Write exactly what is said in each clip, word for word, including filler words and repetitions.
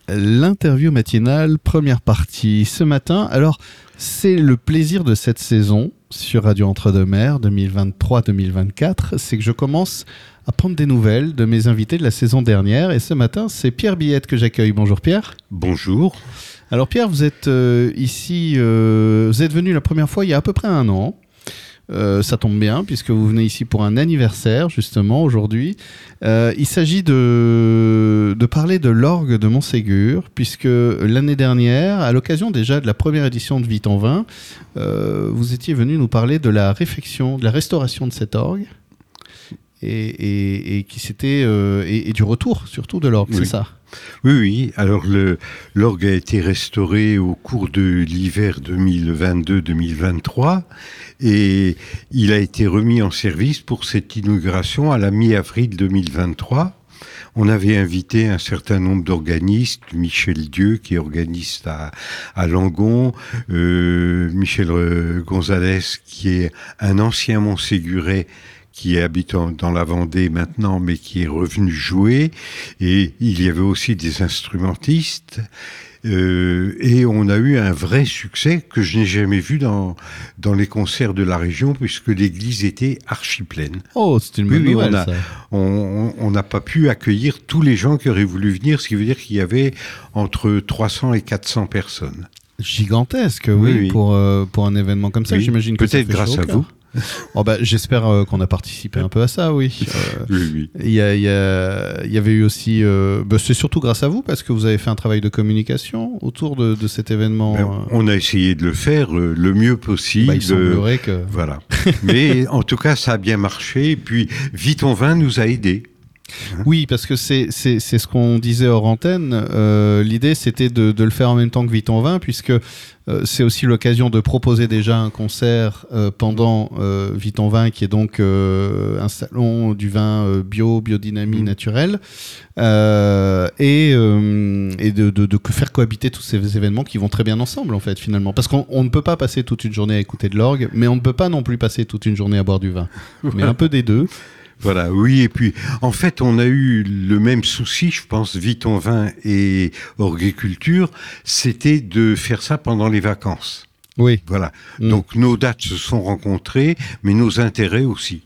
L'interview matinale, première partie ce matin. Alors, c'est le plaisir de cette saison sur Radio Entre-deux-Mers deux mille vingt-trois deux mille vingt-quatre, c'est que je commence à prendre des nouvelles de mes invités de la saison dernière. Et ce matin, c'est Pierre Billette que j'accueille. Bonjour Pierre. Bonjour. Alors Pierre, vous êtes euh, ici, euh, vous êtes venu la première fois il y a à peu près un an. Euh, ça tombe bien puisque vous venez ici pour un anniversaire justement aujourd'hui. Euh, il s'agit de, de parler de l'orgue de Montségur puisque l'année dernière, à l'occasion déjà de la première édition de Vite en Vin, euh, vous étiez venu nous parler de la réfection, de la restauration de cet orgue et, et, et qui s'était euh, et, et du retour surtout de l'orgue, oui. C'est ça? Oui, oui. Alors le, l'orgue a été restauré au cours de l'hiver deux mille vingt-deux deux mille vingt-trois et il a été remis en service pour cette inauguration à la mi-avril deux mille vingt-trois. On avait invité un certain nombre d'organistes, Michel Dieu qui est organiste à, à Langon, euh, Michel Gonzalez qui est un ancien Montségurais qui habite dans la Vendée maintenant, mais qui est revenu jouer. Et il y avait aussi des instrumentistes. Euh, et on a eu un vrai succès que je n'ai jamais vu dans, dans les concerts de la région, puisque l'église était archi pleine. Oh, c'est une bonne oui, nouvelle, on a, ça. On, on n'a pas pu accueillir tous les gens qui auraient voulu venir, ce qui veut dire qu'il y avait entre trois cents et quatre cents personnes. Gigantesque, oui, oui, oui. Pour, euh, pour un événement comme ça, oui. J'imagine que peut-être grâce à vous. Oh bah, j'espère euh, qu'on a participé un peu à ça, oui. Euh, oui, oui. Il y, a, il y, a, il y avait eu aussi... Euh, bah, c'est surtout grâce à vous, parce que vous avez fait un travail de communication autour de, de cet événement. Ben, euh... On a essayé de le faire euh, le mieux possible. Bah, il semblerait que... Voilà. Mais en tout cas, ça a bien marché. Et puis, Vite en Vin nous a aidés. Oui, parce que c'est, c'est, c'est ce qu'on disait hors antenne. Euh, l'idée, c'était de, de le faire en même temps que Vite en Vin, puisque euh, c'est aussi l'occasion de proposer déjà un concert euh, pendant euh, Vite en Vin, qui est donc euh, un salon du vin euh, bio, biodynamie, mmh. naturelle, euh, et, euh, et de, de, de faire cohabiter tous ces événements qui vont très bien ensemble, en fait, finalement. Parce qu'on on ne peut pas passer toute une journée à écouter de l'orgue, mais on ne peut pas non plus passer toute une journée à boire du vin. Mais un peu des deux. Voilà, oui, et puis en fait on a eu le même souci, je pense, Vite en Vin et Orguiculture, c'était de faire ça pendant les vacances. Oui. Voilà, mmh. donc nos dates se sont rencontrées, mais nos intérêts aussi.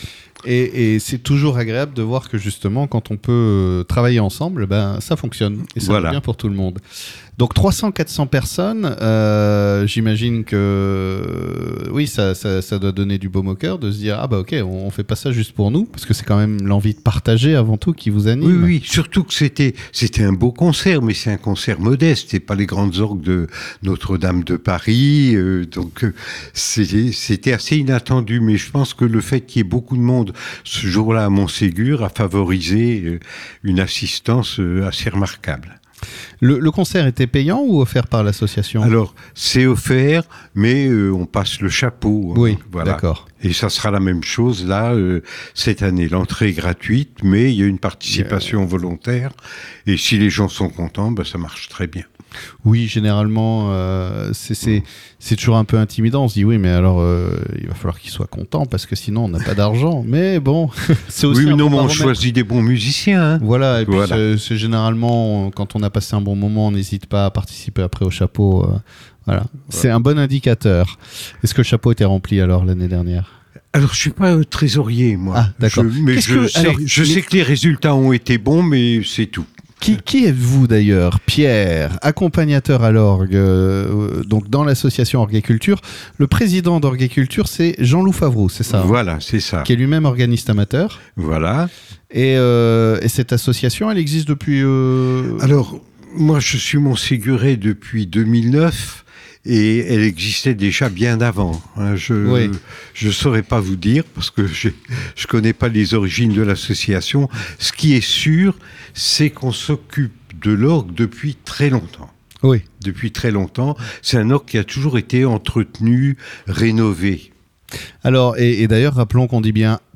Et, et c'est toujours agréable de voir que justement, quand on peut travailler ensemble, ben, ça fonctionne. Et ça voilà. va bien pour tout le monde. Donc trois cents à quatre cents personnes, euh, j'imagine que euh, oui, ça, ça, ça doit donner du baume au cœur de se dire « Ah bah ok, on, on fait pas ça juste pour nous », parce que c'est quand même l'envie de partager avant tout qui vous anime. Oui, oui, surtout que c'était, c'était un beau concert, mais c'est un concert modeste, c'est pas les grandes orgues de Notre-Dame de Paris, euh, donc euh, c'était, c'était assez inattendu, mais je pense que le fait qu'il y ait beaucoup de monde ce jour-là à Montségur a favorisé euh, une assistance euh, assez remarquable. Le, le concert était payant ou offert par l'association ? Alors, c'est offert, mais euh, on passe le chapeau. Oui, hein, voilà. D'accord. Et ça sera la même chose là, euh, cette année. L'entrée est gratuite, mais il y a une participation yeah. volontaire. Et si les gens sont contents, ben, ça marche très bien. Oui, généralement, euh, c'est, c'est, c'est toujours un peu intimidant. On se dit, oui, mais alors, euh, il va falloir qu'ils soient contents parce que sinon, on n'a pas d'argent. Mais bon, c'est aussi oui, un non, bon mais on paramètre. choisit des bons musiciens. Hein. Voilà, et puis voilà. c'est, c'est généralement, quand on a passé un bon moment, on n'hésite pas à participer après au chapeau. Euh, voilà. voilà, c'est un bon indicateur. Est-ce que le chapeau était rempli alors l'année dernière ? Alors, je suis pas euh, trésorier, moi. Ah, d'accord. Je, mais je, que, sais, alors, je mais... sais que les résultats ont été bons, mais c'est tout. Qui, qui êtes-vous d'ailleurs ? Pierre, accompagnateur à l'orgue, euh, donc dans l'association Orguiculture. Le président d'Orguiculture, c'est Jean-Loup Favreau, c'est ça ? Voilà, c'est ça. Qui est lui-même organiste amateur. Voilà. Et, euh, et cette association, elle existe depuis... Euh... Alors, moi, je suis Montségurais depuis deux mille neuf. Et elle existait déjà bien avant. Je oui. je saurais pas vous dire parce que je je connais pas les origines de l'association. Ce qui est sûr, c'est qu'on s'occupe de l'orgue depuis très longtemps. Oui. Depuis très longtemps. C'est un orgue qui a toujours été entretenu, rénové. Alors, et, et d'ailleurs, rappelons qu'on dit bien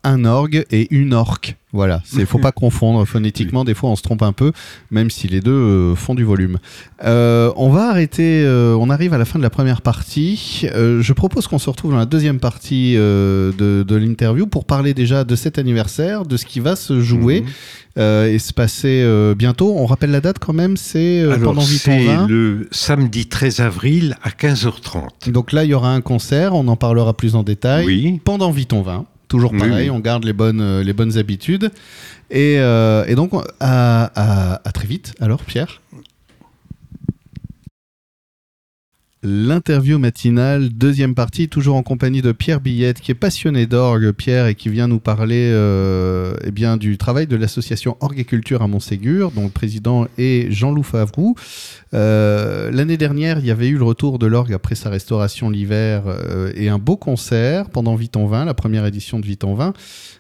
un orgue et une orque. Voilà, il ne faut pas confondre phonétiquement, des fois on se trompe un peu, même si les deux euh, font du volume. Euh, on va arrêter, euh, on arrive à la fin de la première partie. Euh, je propose qu'on se retrouve dans la deuxième partie euh, de, de l'interview pour parler déjà de cet anniversaire, de ce qui va se jouer. Mmh. Euh, et se passer euh, bientôt. On rappelle la date quand même, c'est euh, Alors, pendant Vuitton vingt. C'est le samedi treize avril à quinze heures trente. Donc là, il y aura un concert, on en parlera plus en détail. Oui. Pendant Vuitton vingt, toujours pareil, oui, oui. On garde les bonnes, euh, les bonnes habitudes. Et, euh, et donc, à, à, à très vite, alors Pierre. L'interview matinale, deuxième partie, toujours en compagnie de Pierre Billette, qui est passionné d'orgue, Pierre, et qui vient nous parler euh, eh bien, du travail de l'association Orgue et Culture à Montségur, dont le président est Jean-Loup Favroux. Euh, l'année dernière, il y avait eu le retour de l'orgue après sa restauration l'hiver euh, et un beau concert pendant Vuitton vingt, la première édition de Vuitton vingt.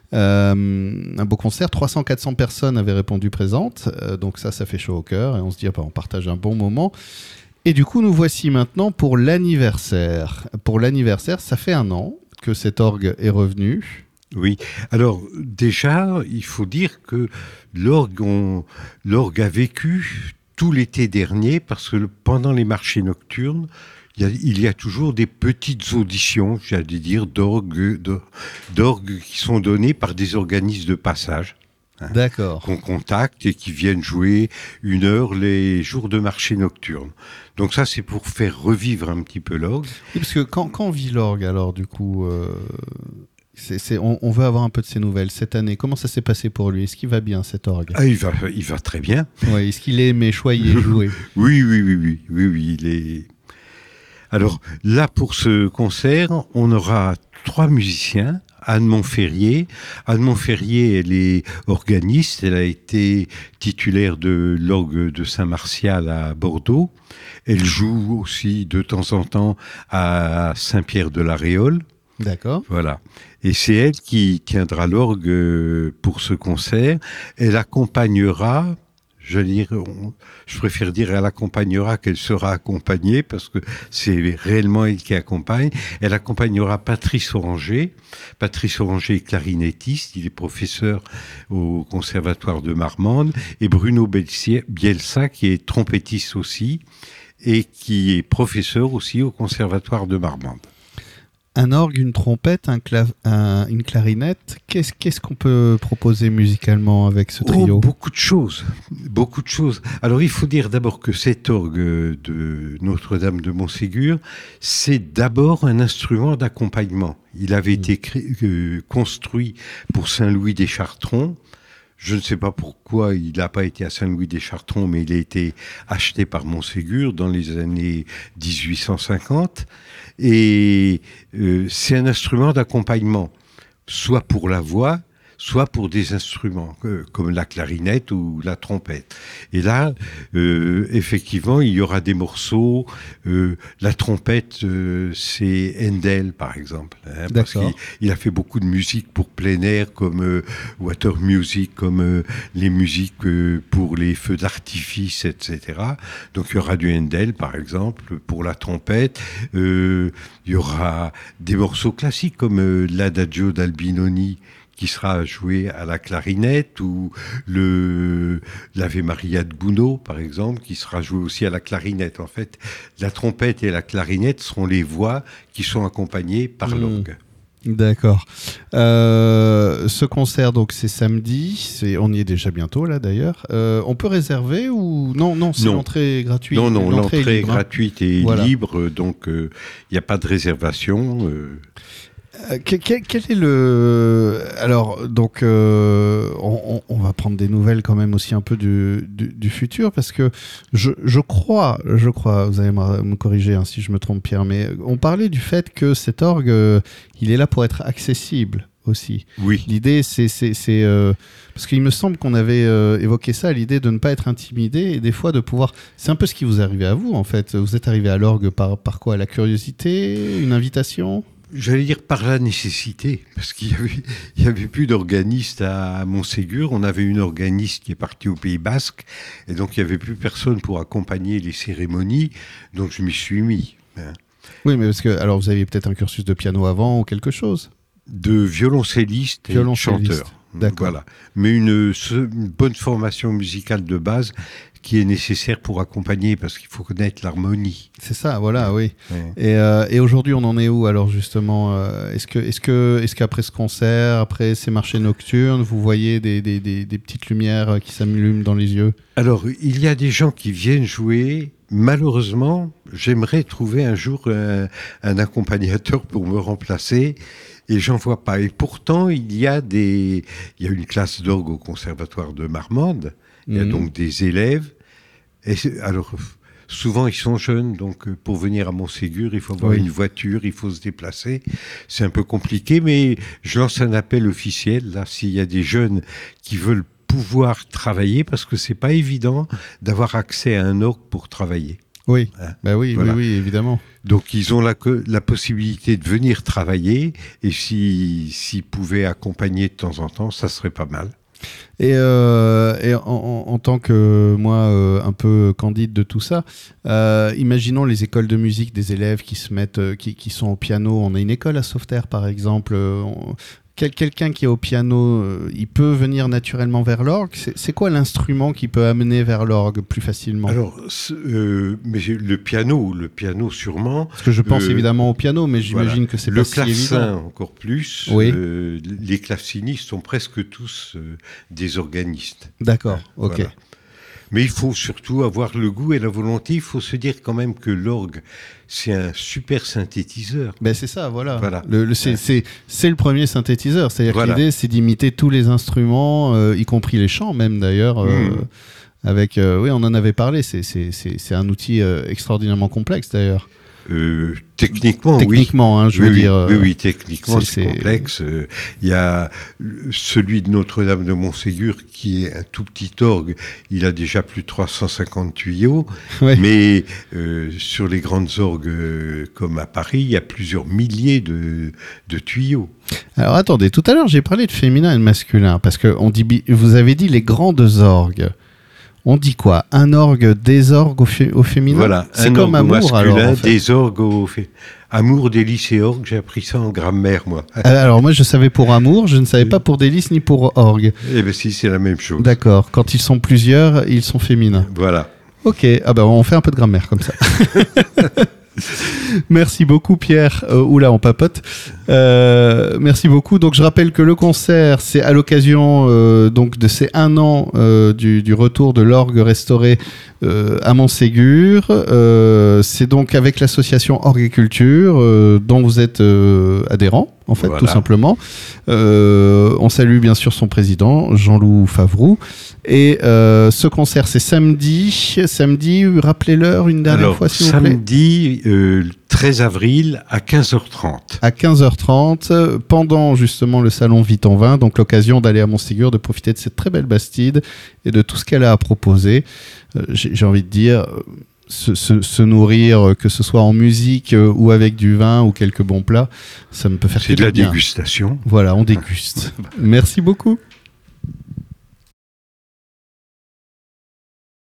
Euh, un beau concert, trois cents à quatre cents personnes avaient répondu présentes, euh, donc ça, ça fait chaud au cœur, et on se dit, ah, bah, on partage un bon moment. Et du coup, nous voici maintenant pour l'anniversaire. Pour l'anniversaire, ça fait un an que cet orgue est revenu. Oui. Alors, déjà, il faut dire que l'orgue, on, l'orgue a vécu tout l'été dernier parce que le, pendant les marchés nocturnes, il y, a, il y a toujours des petites auditions, j'allais dire, d'orgue, d'orgue qui sont données par des organismes de passage. D'accord. Qu'on contacte et qui viennent jouer une heure les jours de marché nocturne. Donc ça, c'est pour faire revivre un petit peu l'orgue. Oui, parce que quand, quand vit l'orgue, alors, du coup, euh, c'est, c'est, on, on veut avoir un peu de ses nouvelles. Cette année, comment ça s'est passé pour lui ? Est-ce qu'il va bien, cet orgue ? Ah, il va, il va très bien. Ouais, est-ce qu'il est aimé choyer, jouer ? Oui, oui, oui, oui, oui, oui, il est... Alors, là, pour ce concert, on aura trois musiciens. Anne Montferrier. Anne Montferrier, elle est organiste, elle a été titulaire de l'orgue de Saint-Martial à Bordeaux. Elle joue aussi de temps en temps à Saint-Pierre-de-la-Réole. D'accord. Voilà. Et c'est elle qui tiendra l'orgue pour ce concert. Elle accompagnera... Je, dire, on, je préfère dire elle accompagnera qu'elle sera accompagnée parce que c'est réellement elle qui accompagne. Elle accompagnera Patrice Oranger. Patrice Oranger est clarinettiste, il est professeur au Conservatoire de Marmande, et Bruno Bielsa qui est trompettiste aussi et qui est professeur aussi au Conservatoire de Marmande. Un orgue, une trompette, un clav- un, une clarinette, qu'est-ce, qu'est-ce qu'on peut proposer musicalement avec ce trio ? Oh, beaucoup de choses, beaucoup de choses. Alors il faut dire d'abord que cet orgue de Notre-Dame de Montségur, c'est d'abord un instrument d'accompagnement. Il avait mmh. été cré- euh, construit pour Saint-Louis des Chartrons. Je ne sais pas pourquoi il n'a pas été à Saint-Louis des Chartrons, mais il a été acheté par Montségur dans les années dix-huit cent cinquante. Et euh, c'est un instrument d'accompagnement, soit pour la voix, soit pour des instruments euh, comme la clarinette ou la trompette. Et là, euh, effectivement, il y aura des morceaux. Euh, la trompette, euh, c'est Handel, par exemple. Hein, parce qu'il il a fait beaucoup de musique pour plein air, comme euh, Water Music, comme euh, les musiques euh, pour les feux d'artifice, et cetera. Donc il y aura du Handel, par exemple, pour la trompette. Euh, il y aura des morceaux classiques comme euh, l'Adagio d'Albinoni, qui sera joué à la clarinette, ou le l'Ave Maria de Gounod, par exemple, qui sera joué aussi à la clarinette. En fait, la trompette et la clarinette seront les voix qui sont accompagnées par mmh. l'orgue. D'accord. Euh, ce concert, donc, c'est samedi. C'est, on y est déjà bientôt, là, d'ailleurs. Euh, on peut réserver ou... Non, non, c'est non. l'entrée gratuite. Non, non, l'entrée, l'entrée est libre, gratuite et voilà. libre, donc il euh, n'y a pas de réservation. Euh... Euh, quel, quel est le... Alors, donc, euh, on, on va prendre des nouvelles quand même aussi un peu du, du, du futur, parce que je, je crois, je crois, vous allez me, me corriger hein, si je me trompe, Pierre, mais on parlait du fait que cet orgue, euh, il est là pour être accessible aussi. Oui. L'idée, c'est... c'est, c'est euh, parce qu'il me semble qu'on avait euh, évoqué ça, l'idée de ne pas être intimidé et des fois de pouvoir... C'est un peu ce qui vous est arrivé à vous, en fait. Vous êtes arrivé à l'orgue par, par quoi ? La curiosité ? Une invitation ? J'allais dire par la nécessité, parce qu'il y avait, il y avait plus d'organiste à Montségur. On avait une organiste qui est partie au Pays Basque, et donc il y avait plus personne pour accompagner les cérémonies. Donc je m'y suis mis. Hein. Oui, mais parce que alors vous aviez peut-être un cursus de piano avant ou quelque chose. De violoncelliste et Violoncelliste. chanteur. D'accord. Voilà. Mais une, une bonne formation musicale de base qui est nécessaire pour accompagner, parce qu'il faut connaître l'harmonie. C'est ça, voilà, oui. Ouais. Et, euh, et aujourd'hui, on en est où alors justement euh, Est-ce que, est-ce que, est-ce qu'après ce concert, après ces marchés nocturnes, vous voyez des, des, des, des petites lumières qui s'allument dans les yeux? Alors, il y a des gens qui viennent jouer. Malheureusement, j'aimerais trouver un jour un, un accompagnateur pour me remplacer. Et j'en vois pas. Et pourtant, il y a des, il y a une classe d'orgue au Conservatoire de Marmande. Il y a Mhm. donc des élèves. Et c'est- alors, souvent, ils sont jeunes. Donc, euh, pour venir à Montségur, il faut avoir Oui. une voiture, il faut se déplacer. C'est un peu compliqué, mais je lance un appel officiel. Là, s'il y a des jeunes qui veulent pouvoir travailler, parce que c'est pas évident d'avoir accès à un orgue pour travailler. Oui, Hein, bah oui, voilà. oui, oui, évidemment. Donc, ils ont la, co- la possibilité de venir travailler, et si, s'ils pouvaient accompagner de temps en temps, ça serait pas mal. Et, euh, et en, en- en tant que moi, euh, un peu candide de tout ça, euh, imaginons les écoles de musique des élèves qui se mettent, euh, qui, qui sont au piano. On a une école à Sauveterre, par exemple. euh, on- quel- Quelqu'un qui est au piano, euh, il peut venir naturellement vers l'orgue. C'est c'est quoi l'instrument qui peut amener vers l'orgue plus facilement? Alors, ce- euh, mais le piano, le piano sûrement. Parce que je pense euh, évidemment au piano, mais j'imagine Voilà. que c'est Le pas si évident. clavecin encore plus. Oui. euh, les clavecinistes sont presque tous euh, des organistes. D'accord, ok. Voilà. Mais il faut surtout avoir le goût et la volonté. Il faut se dire quand même que l'orgue, c'est un super synthétiseur. Ben c'est ça, voilà. Voilà. Le, le- c'est, Ouais. c'est, c'est le premier synthétiseur. C'est-à-dire Voilà. que l'idée, c'est d'imiter tous les instruments, euh, y compris les chants même d'ailleurs. euh, Mmh. Avec, euh, oui, on en avait parlé. C'est, c'est, c'est, c'est un outil euh, extraordinairement complexe d'ailleurs. Euh, techniquement, Techniquement, oui. hein, je oui, veux oui, dire. euh, oui, oui, techniquement, c'est- c'est c'est- complexe. Euh, Il y a euh, celui de Notre-Dame de Montségur qui est un tout petit orgue. Il a déjà plus de trois cent cinquante tuyaux. ouais. Mais euh, sur les grandes orgues euh, comme à Paris, il y a plusieurs milliers de, de tuyaux. Alors attendez, tout à l'heure j'ai parlé de féminin et de masculin parce que on dit, bi- vous avez dit les grandes orgues. On dit quoi? Un orgue, des orgues au, fé- au féminin? Voilà, C'est un comme orgue au amour masculin, alors. En fait. des orgues au fait. Amour, délice et orgue, j'ai appris ça en grammaire, moi. Euh, Alors moi je savais pour amour, je ne savais pas pour délice ni pour orgue. Eh bien si, c'est la même chose. D'accord. Quand ils sont plusieurs, ils sont féminins. Voilà. Ok, ah ben on fait un peu de grammaire comme ça. Merci beaucoup Pierre. Euh, oula, on papote. Euh, merci beaucoup. Donc je rappelle que le concert, c'est à l'occasion euh, donc de ces un an euh, du, du retour de l'orgue restauré euh, à Montségur. Euh, c'est donc avec l'association Orgue et Culture euh, dont vous êtes euh, adhérent. En fait, Voilà. tout simplement. Euh, on salue bien sûr son président, Jean-Loup Favroux. Et euh, ce concert, c'est samedi. Samedi, rappelez l'heure une dernière Alors, fois, s'il vous plaît. samedi euh, treize avril à quinze heures trente. À quinze heures trente, pendant justement le salon Vite en Vin, donc l'occasion d'aller à Montségur, de profiter de cette très belle Bastide et de tout ce qu'elle a à proposer. Euh, j'ai, j'ai envie de dire... Se, se, se nourrir, que ce soit en musique euh, ou avec du vin ou quelques bons plats, ça me peut faire C'est que de la du bien. dégustation. Voilà, on déguste. Merci beaucoup.